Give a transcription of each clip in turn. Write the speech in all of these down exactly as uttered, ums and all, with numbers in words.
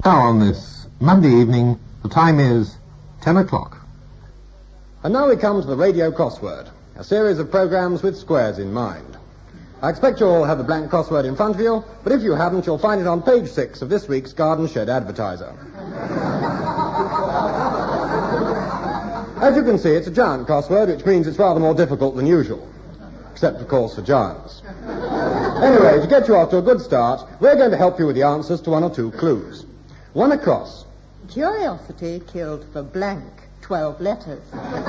Now, on this Monday evening, the time is ten o'clock. And now we come to the radio crossword, a series of programs with squares in mind. I expect you all have a blank crossword in front of you, but if you haven't, you'll find it on page six of this week's Garden Shed Advertiser. As you can see, it's a giant crossword, which means it's rather more difficult than usual. Except, of course, for giants. Anyway, to get you off to a good start, we're going to help you with the answers to one or two clues. One across. Curiosity killed for blank. Twelve letters.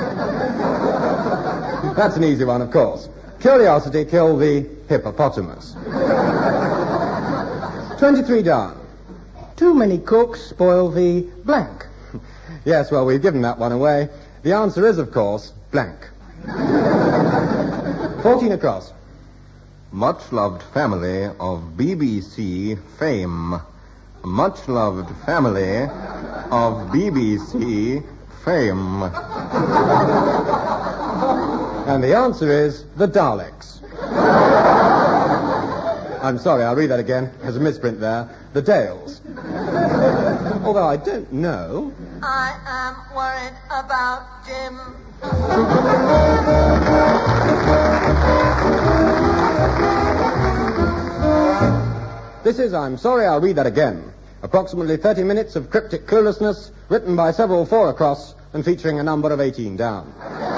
That's an easy one, of course. Curiosity killed the hippopotamus. Twenty-three down. Too many cooks spoil the blank. Yes, well, we've given that one away. The answer is, of course, blank. Fourteen across. Much-loved family of B B C fame. Much-loved family of B B C fame. And the answer is the Daleks. I'm sorry, I'll read that again. There's a misprint there. The Dales. Although I don't know. I am worried about Jim. This is I'm Sorry, I'll Read That Again. Approximately thirty minutes of cryptic cluelessness, written by several four across and featuring a number of eighteen down.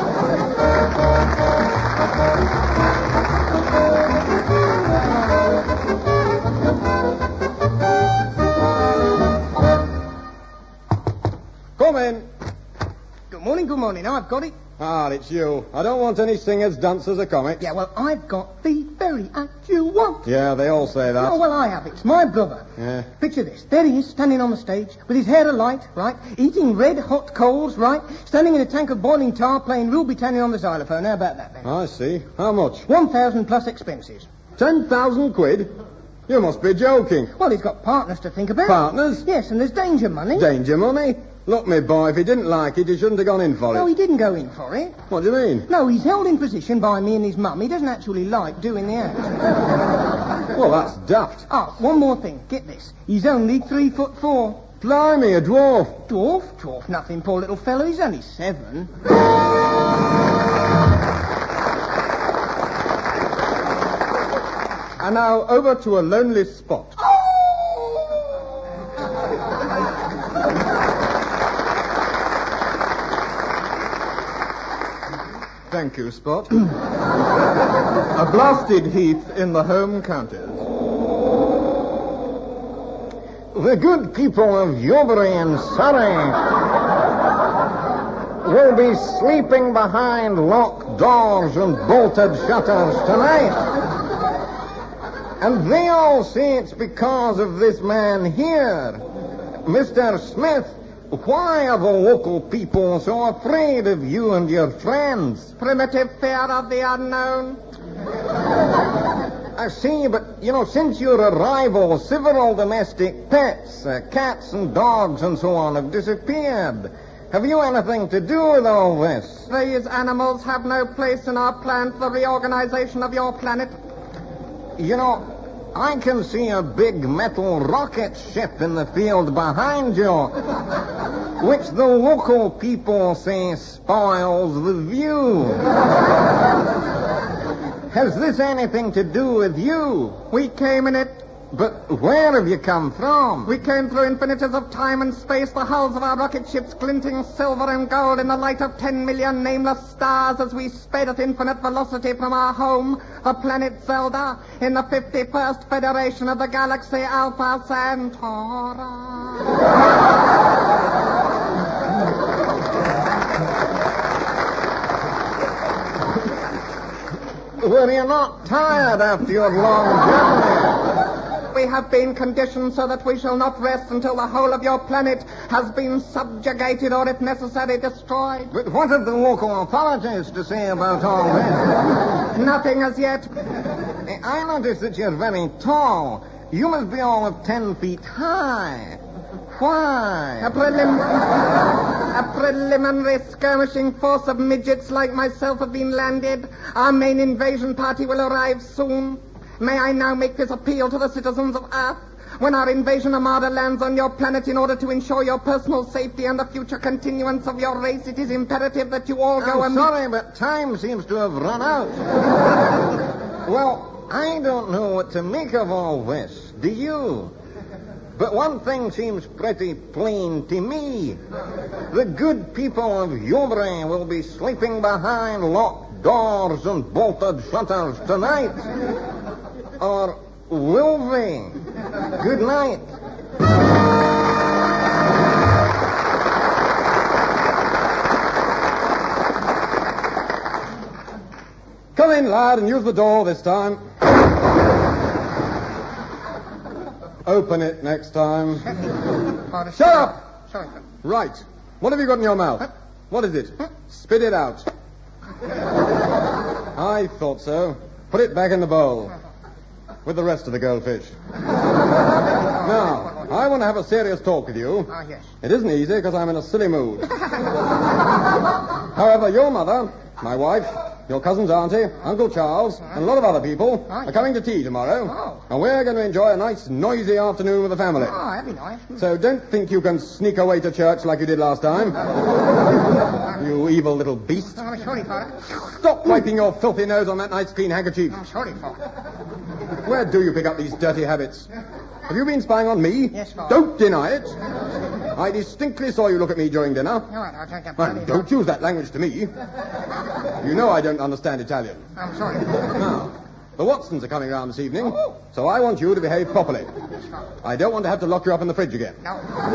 Come in. Good morning, good morning. I've got it. Ah, it's you. I don't want any singers, dancers, or comics. Yeah, well, I've got the very act you want. Yeah, they all say that. Oh, well, I have. It's my brother. Yeah. Picture this. There he is, standing on the stage, with his hair alight, right? Eating red-hot coals, right? Standing in a tank of boiling tar, playing Rule Britannia on the xylophone. How about that, then? I see. How much? One thousand plus expenses. Ten thousand quid? You must be joking. Well, he's got partners to think about. Partners? Yes, and there's danger money. Danger money? Look, me boy, if he didn't like it, he shouldn't have gone in for No, it. he didn't go in for it. What do you mean? No, he's held in position by me and his mum. He doesn't actually like doing the act. Well, that's daft. Oh, one more thing. Get this. He's only three foot four. Blimey, a dwarf. Dwarf? Dwarf nothing, poor little fellow. He's only seven. And now over to a lonely spot. Thank you, Spot. A blasted heath in the home counties. The good people of Yobury and Surrey will be sleeping behind locked doors and bolted shutters tonight. And they all say it's because of this man here, Mister Smith. Why are the local people so afraid of you and your friends? Primitive fear of the unknown. I see, but, you know, since your arrival, several domestic pets, uh, cats and dogs and so on, have disappeared. Have you anything to do with all this? These animals have no place in our plan for the reorganization of your planet. You know, I can see a big metal rocket ship in the field behind you, which the local people say spoils the view. Has this anything to do with you? We came in it. But where have you come from? We came through infinities of time and space, the hulls of our rocket ships glinting silver and gold in the light of ten million nameless stars as we sped at infinite velocity from our home, the planet Zelda, in the fifty-first Federation of the Galaxy Alpha Centauri. Were you not tired after your long journey? We have been conditioned so that we shall not rest until the whole of your planet has been subjugated or, if necessary, destroyed. But what have the local authorities to say about all this? Nothing as yet. I notice that you're very tall. You must be all of ten feet high. Why? A, prelim- a preliminary skirmishing force of midgets like myself have been landed. Our main invasion party will arrive soon. May I now make this appeal to the citizens of Earth? When our invasion armada lands on your planet in order to ensure your personal safety and the future continuance of your race, it is imperative that you all go I'm and... sorry, but time seems to have run out. Well, I don't know what to make of all this. Do you? But one thing seems pretty plain to me. The good people of Ubre will be sleeping behind locked doors and bolted shutters tonight. Or will they? Good night. Come in, lad, and use the door this time. Open it next time. Shut up! Sorry, sir. Right. What have you got in your mouth? What is it? Spit it out. I thought so. Put it back in the bowl. With the rest of the goldfish. Now, I want to have a serious talk with you. Ah, yes. It isn't easy because I'm in a silly mood. However, your mother, my wife, your cousin's auntie, Uncle Charles, and a lot of other people are coming to tea tomorrow. Oh. And we're going to enjoy a nice, noisy afternoon with the family. Oh, that'd be nice. So don't think you can sneak away to church like you did last time. You evil little beast. Oh, I'm sorry, Father. Stop wiping your filthy nose on that nice clean handkerchief. I'm sorry, Father. Where do you pick up these dirty habits? Have you been spying on me? Yes, Father. Don't deny it. I distinctly saw you look at me during dinner. All right, I'll take that. And don't use that language to me. You know I don't understand Italian. I'm sorry. Now, the Watsons are coming round this evening, so I want you to behave properly. I don't want to have to lock you up in the fridge again. No.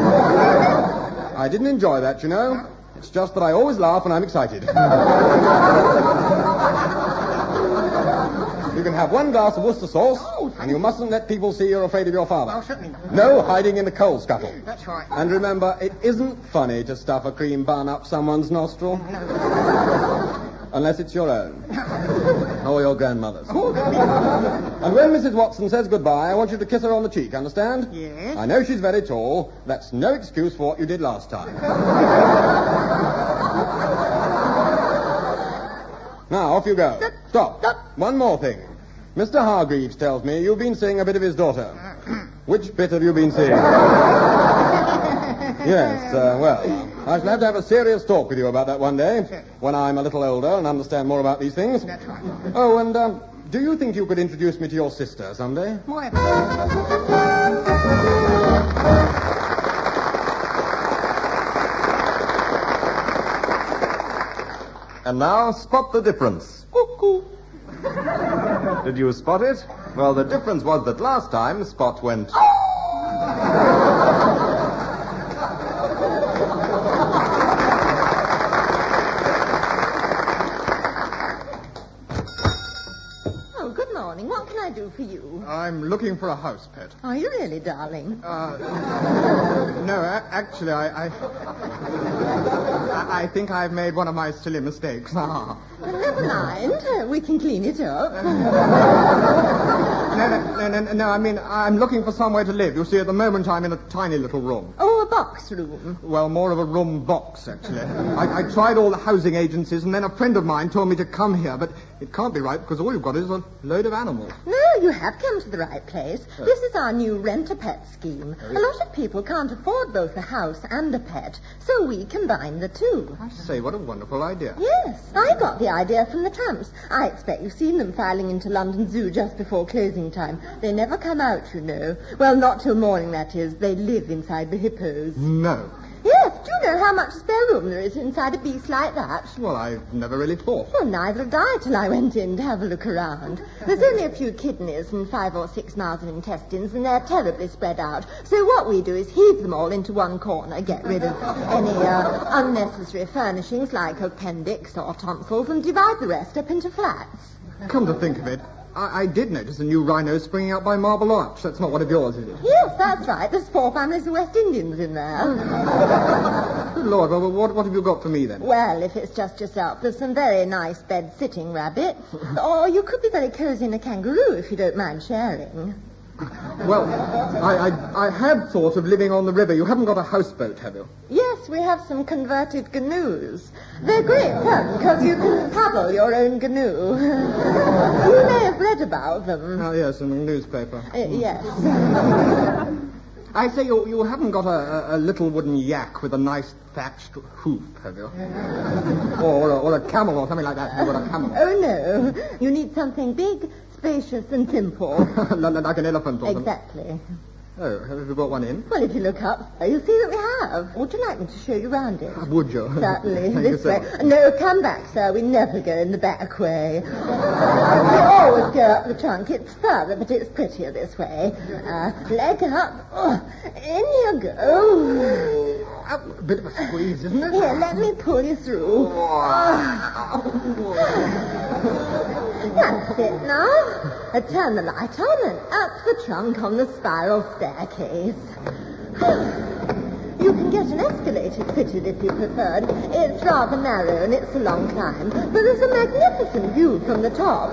I didn't enjoy that, you know. It's just that I always laugh when I'm excited. You can have one glass of Worcester sauce, and you mustn't let people see you're afraid of your Oh, father. certainly not. No hiding in the coal scuttle. That's right. And remember, it isn't funny to stuff a cream bun up someone's nostril. Unless it's your own. Or your grandmother's. And when Missus Watson says goodbye, I want you to kiss her on the cheek, understand? Yes. I know she's very tall. That's no excuse for what you did last time. Now, off you go. Stop. One more thing. Mister Hargreaves tells me you've been seeing a bit of his daughter. Which bit have you been seeing? Yes, uh, well, I shall have to have a serious talk with you about that one day, when I'm a little older and understand more about these things. That's right. Oh, and um, do you think you could introduce me to your sister someday? Why? And now, spot the difference. Cuckoo. Did you spot it? Well, the difference was that last time, Spot went... Oh, good morning. What can I do for you? I'm looking for a house pet. Are you really, darling? Uh, no, a- actually, I, I, I, I think I've made one of my silly mistakes. Ah. Well, never mind. Uh, we can clean it up. No, no, no, no, no, I mean, I'm looking for somewhere to live. You see, at the moment, I'm in a tiny little room. Oh, a box room. Well, more of a room box, actually. I, I tried all the housing agencies, and then a friend of mine told me to come here, but it can't be right, because all you've got is a load of animals. No, you have come to the right place. This is our new rent-a-pet scheme. A lot of people can't afford both a house and a pet, so we combine the two. I say, what a wonderful idea. Yes, I got the idea from the tramps. I expect you've seen them filing into London Zoo just before closing time. They never come out, you know. Well, not till morning, that is. They live inside the hippos. No. Yes, do you know how much spare room there is inside a beast like that? Well, I've never really thought. Well, neither did I till I went in to have a look around. There's only a few kidneys and five or six miles of intestines, and they're terribly spread out. So what we do is heave them all into one corner, get rid of any uh, unnecessary furnishings like appendix or tonsils, and divide the rest up into flats. Come to think of it, I, I did notice a new rhino springing out by Marble Arch. That's not one of yours, is it? Yes, that's right. There's four families of West Indians in there. Good Lord, well, what, what have you got for me, then? Well, if it's just yourself, there's some very nice bed-sitting rabbit. Or you could be very cozy in a kangaroo if you don't mind sharing. Well, I, I, I had thought of living on the river. You haven't got a houseboat, have you? Yes, we have some converted canoes. They're great fun because you can paddle your own canoe. You may have read about them. Oh, yes, in the newspaper. Uh, yes. I say you, you haven't got a, a, a little wooden yak with a nice thatched hoof, have you? or, or, a, or a camel or something like that. You've got a camel. Oh, no. You need something big, spacious, and simple. Like an elephant or something. Exactly. Oh, have you got one in? Well, if you look up, you'll see that we have. Would you like me to show you round it? Uh, would you? Certainly. Thank This you so way. much. No, come back, sir. We never go in the back way. We always go up the trunk. It's further, but it's prettier this way. Uh, leg up. Oh, in you go. A bit of a squeeze, isn't it? Here, let me pull you through. That's it now. Uh, turn the light on and up the trunk on the spiral staircase. You can get an escalator fitted if you preferred. It's rather narrow and it's a long climb, but there's a magnificent view from the top.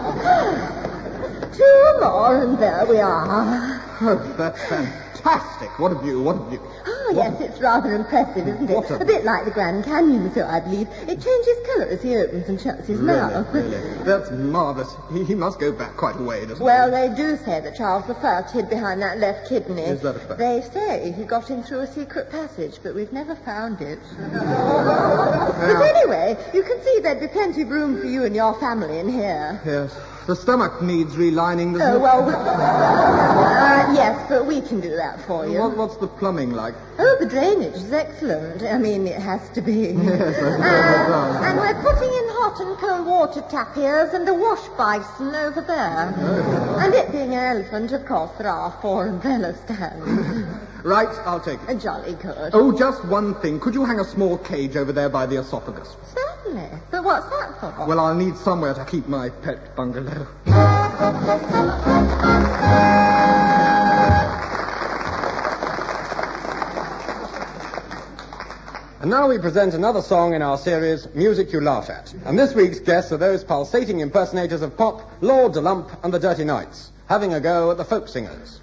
Two more and there we are. Oh, that's fantastic. What a view, what a view. Oh, yes, it's rather impressive, isn't it? What a- A bit like the Grand Canyon, so I believe. It changes colour as he opens and shuts his Really, mouth. really. That's marvellous. He, he must go back quite a way, doesn't Well, they do say that Charles the First hid behind that left kidney. Is that a fact? They say he got in through a secret passage, but we've never found it. Yeah. But anyway, you can see there'd be plenty of room for you and your family in here. he? Yes. The stomach needs relining, doesn't Oh, it? well, uh, yes, but we can do that for you. What, what's the plumbing like? Oh, the drainage is excellent. I mean, it has to be. Yes, I suppose it Uh, does. and we're putting in hot and cold water tap ears and a wash basin over there. Oh. And it being an elephant, of course, there are four umbrella stands. Right, I'll take it. A jolly good. Oh, just one thing. Could you hang a small cage over there by the esophagus? Certainly. But what's that for? Well, I'll need somewhere to keep my pet bungalow. And now we present another song in our series, Music You Laugh At. And this week's guests are those pulsating impersonators of pop, Lord Lump and the Dirty Knights, having a go at the folk singers.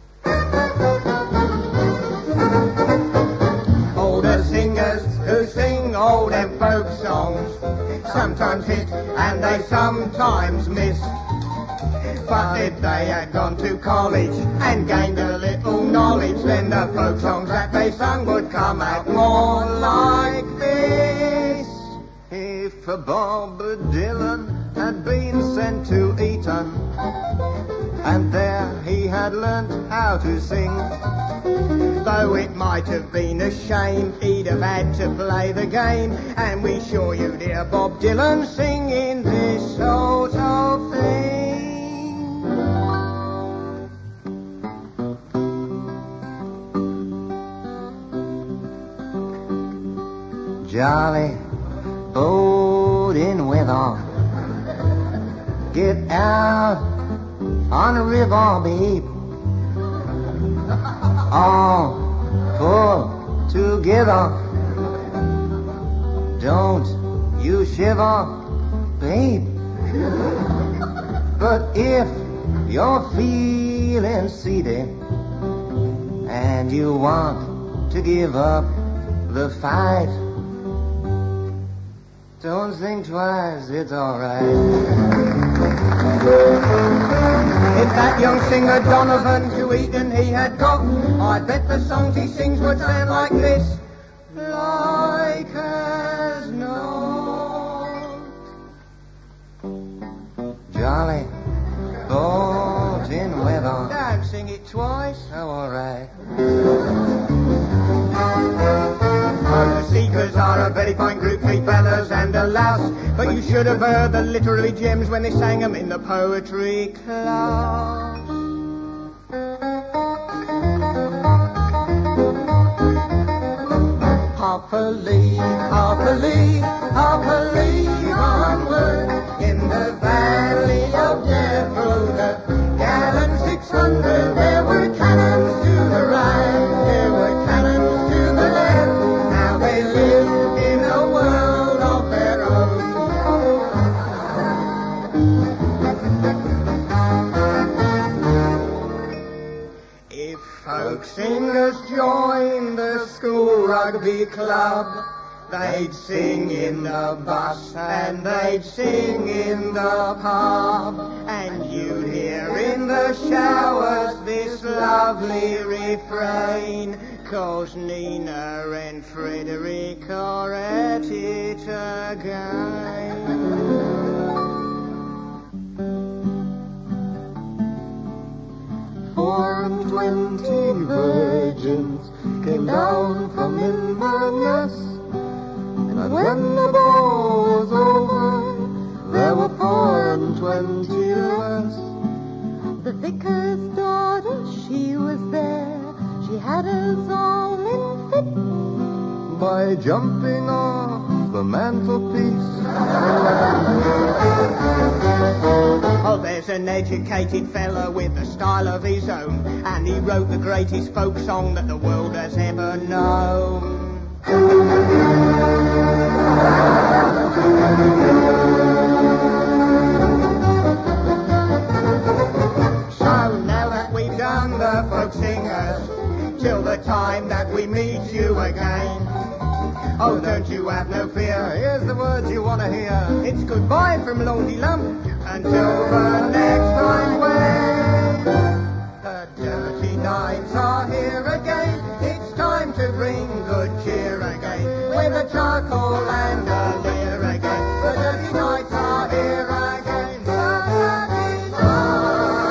Older singers who sing all them folk songs sometimes hit and they sometimes miss. But if they had gone to college and gained a little knowledge, then the folk songs that they sung would come out more like this. If a Bob Dylan had been sent to Eton, and there he had learnt how to sing, Though it might have been a shame, he'd have had to play the game. And we sure you dear Bob Dylan singing this sort of thing. Jolly boating weather, get out on the river, babe. All pull together, don't you shiver, babe. But if you're feeling seedy and you want to give up the fight, don't think twice, it's alright. If that young singer Donovan to Eton he had got, I bet the songs he sings would sound like this. Like as not. Jolly boating weather. Don't sing it twice. Oh, alright. The Seekers are a very fine group, three fellas and a louse. But you should have heard the literary gems when they sang them in the poetry class. Half a league, half a league, half a league onward. In the valley of Death rode a gallant six hundred. There were cannons to the right, there were cannons to the left. Now they live in a world of their own. join the school rugby club. They'd sing in the bus and they'd sing in the pub. And you'd hear in the showers this lovely refrain, 'cause Nina and Frederick are at it again. Four and twenty virgins came down from Inverness, and when the ball was over, there were four and twenty less. The vicar's daughter, she was there. She had us all in fit by jumping off the mantelpiece. Oh, there's an educated fella with a style of his own, and he wrote the greatest folk song that the world has ever known. So now that we've done the folk singers, till the time that we meet you again, oh, don't you have no fear, here's the words you want to hear. It's goodbye from Lordy Lump until the next time when the dirty nights are here again. It's time to bring good cheer again, with a charcoal and a leer again. The dirty nights are here again. The dirty nights.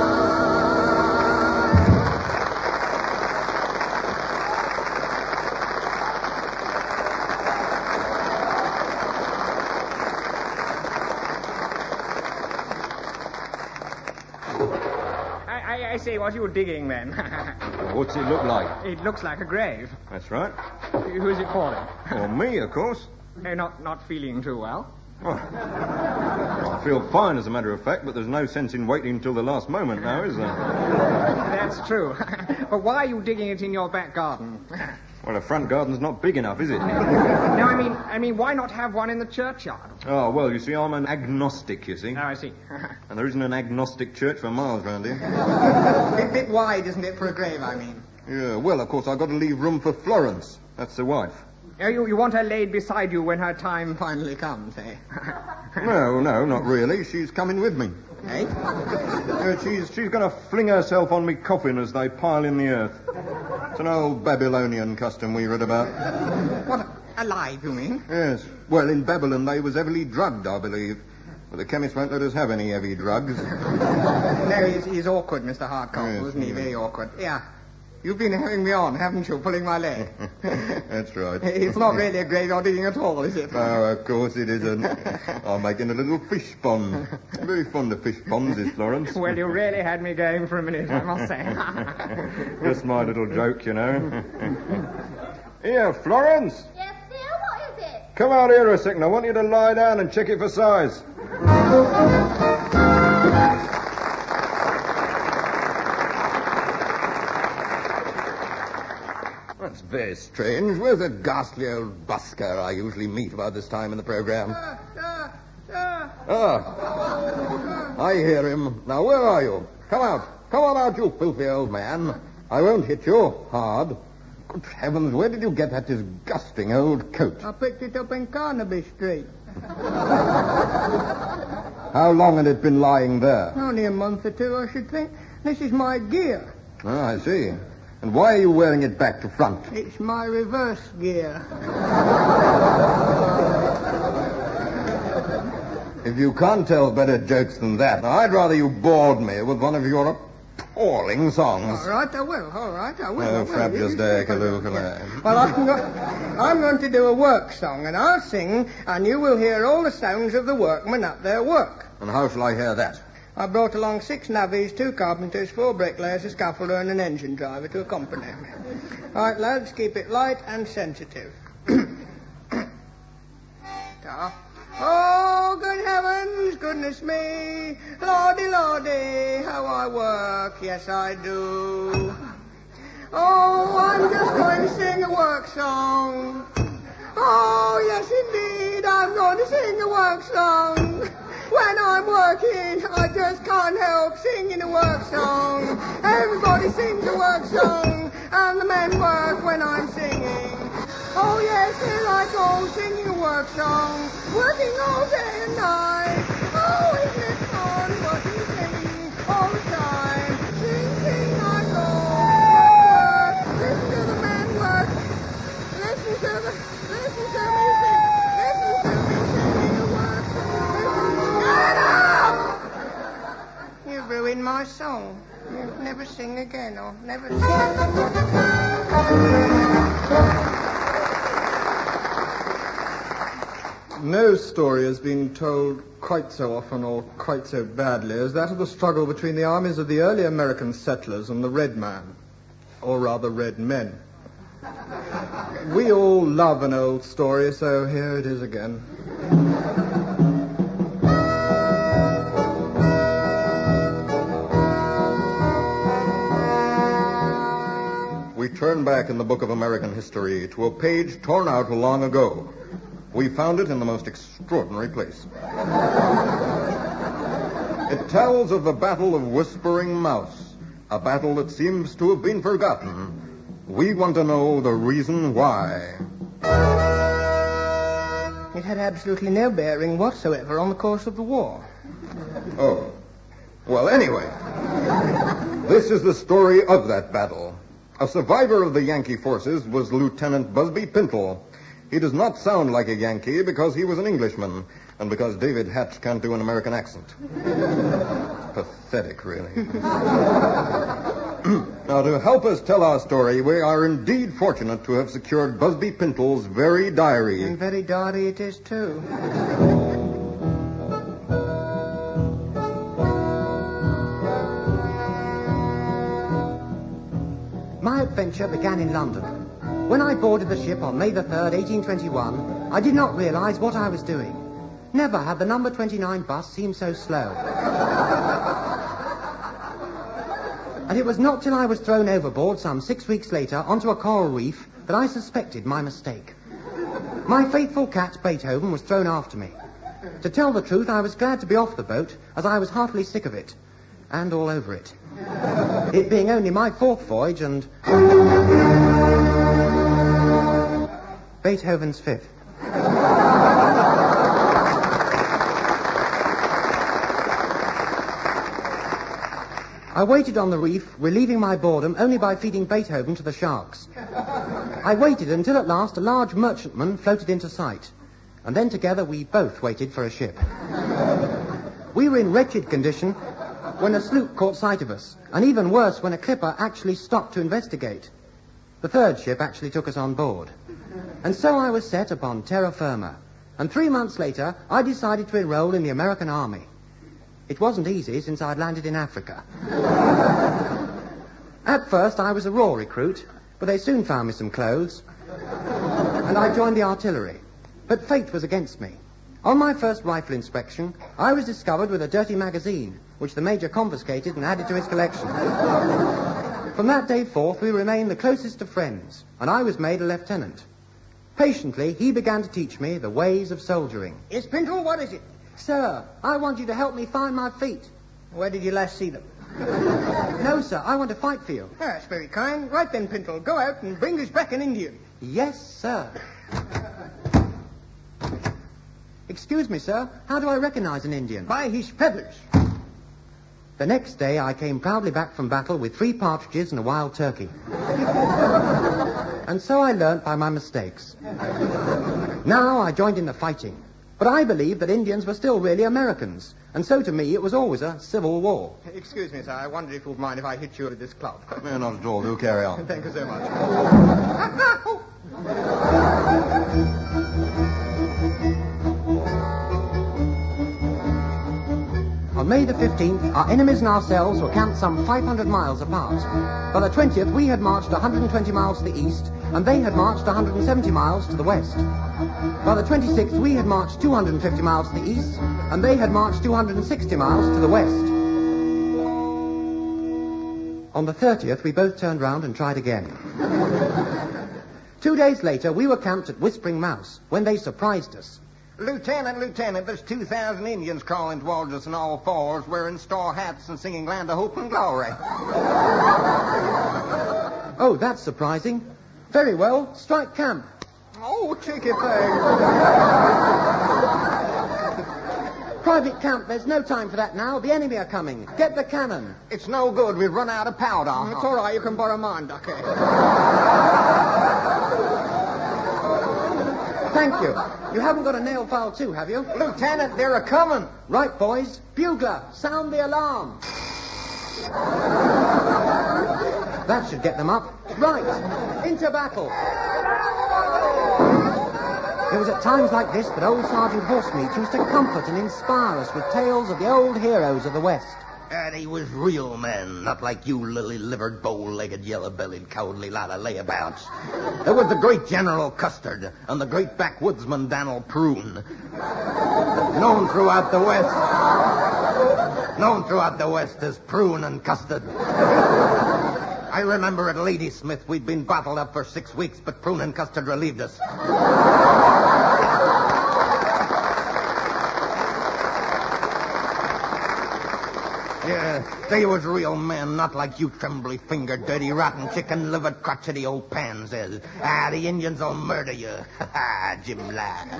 I say, what you digging then? What's it look like? It looks like a grave. That's right. Who's it for then? Well, me, of course. Uh, not not feeling too well. Oh. I feel fine, as a matter of fact, but there's no sense in waiting until the last moment now, is there? That's true. But why are you digging it in your back garden? Well, the front garden's not big enough, is it? No, I mean, I mean, why not have one in the churchyard? Oh, well, you see, I'm an agnostic, you see. Oh, I see. And there isn't an agnostic church for miles round here. A bit wide, isn't it, for a grave, I mean? Yeah, well, of course, I've got to leave room for Florence. That's the wife. Oh, you, you want her laid beside you when her time finally comes, eh? No, no, not really. She's coming with me. Eh? Uh, she's she's going to fling herself on me coffin as they pile in the earth. It's an old Babylonian custom we read about. What, alive, you mean? Yes. Well, in Babylon they was heavily drugged, I believe. But the chemist won't let us have any heavy drugs. No, he's, he's awkward, Mister Hardcastle, yes, isn't he? yes. Very awkward. Yeah. You've been having me on, haven't you, pulling my leg? That's right. It's not really a graveyard digging at all, is it? No, of course it isn't. I'm making a little fish pond. Very fond of fish ponds, is Florence. Well, you really had me going for a minute, I must say. Just my little joke, you know. Here, Florence. Yes, dear, what is it? Come out here a second. I want you to lie down and check it for size. That's very strange. Where's the ghastly old busker I usually meet about this time in the program? Uh, uh, uh. Ah. I hear him. Now, where are you? Come out. Come on out, you filthy old man. I won't hit you hard. Good heavens, where did you get that disgusting old coat? I picked it up in Carnaby Street. How long had it been lying there? Only a month or two, I should think. This is my gear. Ah, I see. And why are you wearing it back to front? It's my reverse gear. If you can't tell better jokes than that, I'd rather you bored me with one of your appalling songs. All right, I will. All right, I will. Oh, I will. fabulous You- day, you- Kaloo, Yeah. Well, I'm, go- I'm going to do a work song, and I'll sing, and you will hear all the sounds of the workmen at their work. And how shall I hear that? I brought along six navvies, two carpenters, four bricklayers, a scaffolder, and an engine driver to accompany me. All right, lads, keep it light and sensitive. Ta. Oh, good heavens, goodness me, lordy, lordy, how I work, yes I do. Oh, I'm just going to sing a work song. Oh, yes indeed, I'm going to sing a work song. When I'm working, I just can't help singing a work song. Everybody sings a work song. and the men work when I'm singing. Oh yes, here I go, singing a work song, working all day and night. Oh, isn't it fun, working, singing all the time. Sing, sing, I go, work, work, listen to the men work. Listen to the, listen to me sing, listen to me singing a work song. Get up! You ruined my song. You'll never sing again, or never sing. No story has been told quite so often or quite so badly as that of the struggle between the armies of the early American settlers and the Red Man, or rather Red Men. We all love an old story, so here it is again. We turn back in the book of American history to a page torn out long ago. We found it in the most extraordinary place. It tells of the Battle of Whispering Mouse, a battle that seems to have been forgotten. We want to know the reason why. It had absolutely no bearing whatsoever on the course of the war. Oh. Well, anyway, this is the story of that battle. A survivor of the Yankee forces was Lieutenant Busby Pintle. He does not sound like a Yankee because he was an Englishman, and because David Hatch can't do an American accent. Pathetic, really. Now, to help us tell our story, we are indeed fortunate to have secured Busby Pintle's very diary. And very diary it is, too. My adventure began in London. When I boarded the ship on May the third, eighteen twenty-one, I did not realize what I was doing. Never had the number twenty-nine bus seemed so slow. And it was not till I was thrown overboard some six weeks later onto a coral reef that I suspected my mistake. My faithful cat, Beethoven, was thrown after me. To tell the truth, I was glad to be off the boat, as I was heartily sick of it. And all over it. It being only my fourth voyage and... Beethoven's fifth. I waited on the reef, relieving my boredom only by feeding Beethoven to the sharks. I waited until at last a large merchantman floated into sight, and then together we both waited for a ship. We were in wretched condition when a sloop caught sight of us, and even worse when a clipper actually stopped to investigate. The third ship actually took us on board. And so I was set upon terra firma, and three months later I decided to enroll in the American Army. It wasn't easy since I'd landed in Africa. At first I was a raw recruit, but they soon found me some clothes, and I joined the artillery. But fate was against me. On my first rifle inspection, I was discovered with a dirty magazine, which the Major confiscated and added to his collection. From that day forth, we remained the closest of friends, and I was made a lieutenant. Patiently, he began to teach me the ways of soldiering. Yes, Pintle, what is it? Sir, I want you to help me find my feet. Where did you last see them? No, sir, I want to fight for you. Oh, that's very kind. Right then, Pintle, go out and bring us back an Indian. Yes, sir. Excuse me, sir, how do I recognize an Indian? By his feathers. The next day, I came proudly back from battle with three partridges and a wild turkey. And so I learnt by my mistakes. Now I joined in the fighting. But I believed that Indians were still really Americans. And so to me, it was always a civil war. Excuse me, sir. I wondered if you'd mind if I hit you with this club. Man, not at all. Do carry on. Thank you so much. On May the fifteenth, our enemies and ourselves were camped some five hundred miles apart. By the twentieth, we had marched one hundred twenty miles to the east, and they had marched one hundred seventy miles to the west. By the twenty-sixth, we had marched two hundred fifty miles to the east, and they had marched two hundred sixty miles to the west. On the thirtieth, we both turned round and tried again. Two days later, we were camped at Whispering Mouse, when they surprised us. Lieutenant, Lieutenant, there's two thousand Indians crawling towards us on all fours, wearing straw hats and singing Land of Hope and Glory. Oh, that's surprising. Very well. Strike camp. Oh, cheeky thing. Private camp, there's no time for that now. The enemy are coming. Get the cannon. It's no good. We've run out of powder. It's all right. You can borrow mine, Ducky. Thank you. You haven't got a nail file too, have you? Lieutenant, they're a-coming. Right, boys. Bugler, sound the alarm. That should get them up. Right, into battle. It was at times like this that old Sergeant Horsemeat used to comfort and inspire us with tales of the old heroes of the West. And he was real men, not like you lily-livered, bow-legged, yellow-bellied, cowardly lot of layabouts. There was the great General Custard and the great backwoodsman Dan'l Prune. Known throughout the West. Known throughout the West as Prune and Custard. I remember at Ladysmith we'd been bottled up for six weeks, but Prune and Custard relieved us. Yeah, they was real men, not like you trembly-fingered, dirty, rotten, chicken-livered, crotchety old pansies. Ah, the Indians will murder you. Ha ha, Jim laughed.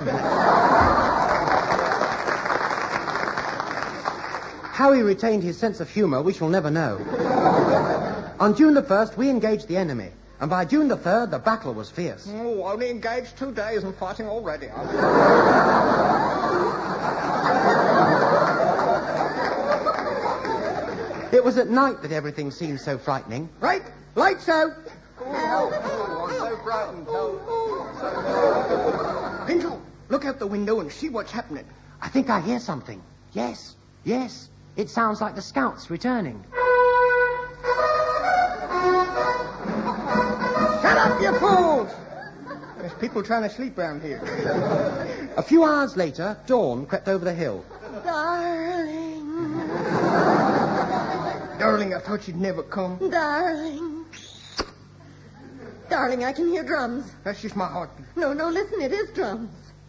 How he retained his sense of humor, we shall never know. On June the first, we engaged the enemy. And by June the third, the battle was fierce. Oh, only engaged two days and fighting already. It was at night that everything seemed so frightening. Right, lights out. Oh, I'm so frightened. Pinto, look out the window and see what's happening. I think I hear something. Yes, yes. It sounds like the scouts returning. Shut up, you fools! There's people trying to sleep round here. A few hours later, dawn crept over the hill. Darling. Darling, I thought you'd never come. Darling. Darling, I can hear drums. That's just my heartbeat. No, no, listen, it is drums.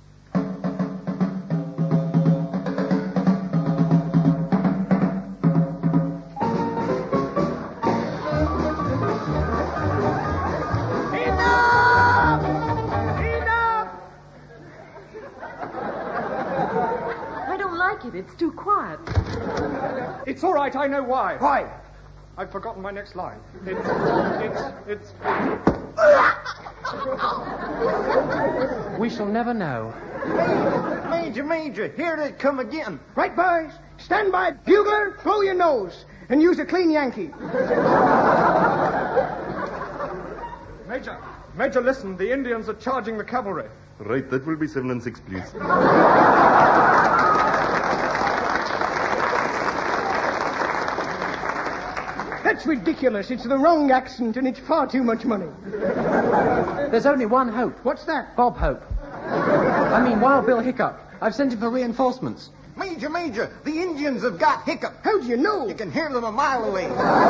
It's too quiet. It's all right, I know why. Why? I've forgotten my next line. It's, it's, it's... We shall never know. Major, Major, here they come again. Right, boys. Stand by, bugler, blow your nose, and use a clean Yankee. Major, Major, listen, the Indians are charging the cavalry. Right, that will be seven and six, please. That's ridiculous. It's the wrong accent, and it's far too much money. There's only one Hope. What's that? Bob Hope. I mean, Wild Bill Hiccup. I've sent him for reinforcements. Major, Major, the Indians have got Hiccup. How do you know? You can hear them a mile away.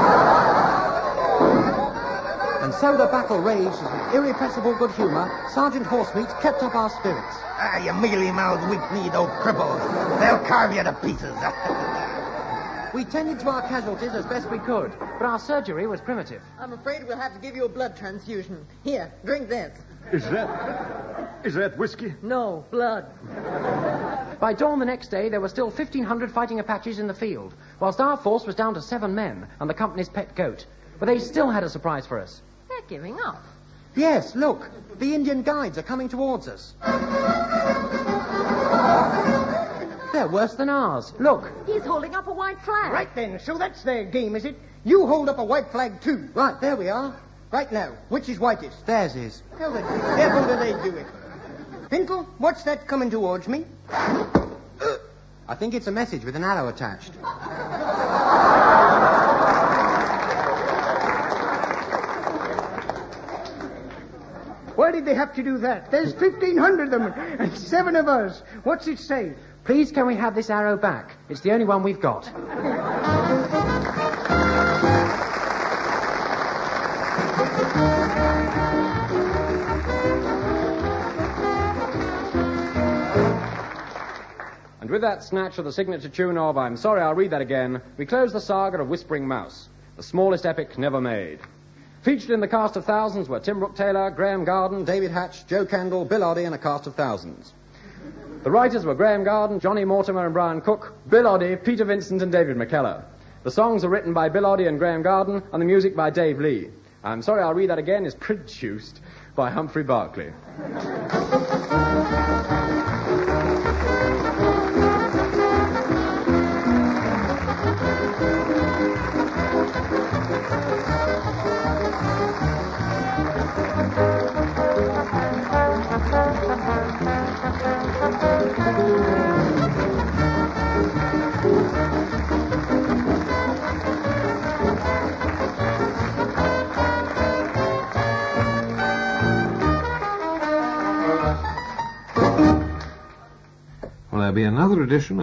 And so the battle raged, as with irrepressible good humor, Sergeant Horsemeat kept up our spirits. Ah, you mealy-mouthed, weak-kneed old cripples. They'll carve you to pieces. We tended to our casualties as best we could, but our surgery was primitive. I'm afraid we'll have to give you a blood transfusion. Here, drink this. Is that... is that whiskey? No, blood. By dawn the next day, there were still fifteen hundred fighting Apaches in the field, whilst our force was down to seven men and the company's pet goat. But they still had a surprise for us. They're giving up. Yes, look. The Indian guides are coming towards us. They're worse than ours. Look. He's holding up a white flag. Right then, so that's their game, is it? You hold up a white flag, too. Right, there we are. Right now, which is whitest? Theirs is. How the devil do they do it? Finkel, what's that coming towards me? I think it's a message with an arrow attached. Why did they have to do that? There's fifteen hundred of them, and seven of us. What's it say? Please, can we have this arrow back? It's the only one we've got. And with that snatch of the signature tune of I'm Sorry, I'll Read That Again, we close the saga of Whispering Mouse, the smallest epic never made. Featured in the cast of Thousands were Tim Brooke-Taylor, Graham Garden, David Hatch, Joe Kendall, Bill Oddie, and a cast of Thousands. The writers were Graham Garden, Johnny Mortimer and Brian Cook, Bill Oddie, Peter Vincent and David McKellar. The songs are written by Bill Oddie and Graham Garden, and the music by Dave Lee. I'm sorry, I'll read that again, is produced by Humphrey Barclay. Well, there'll be another edition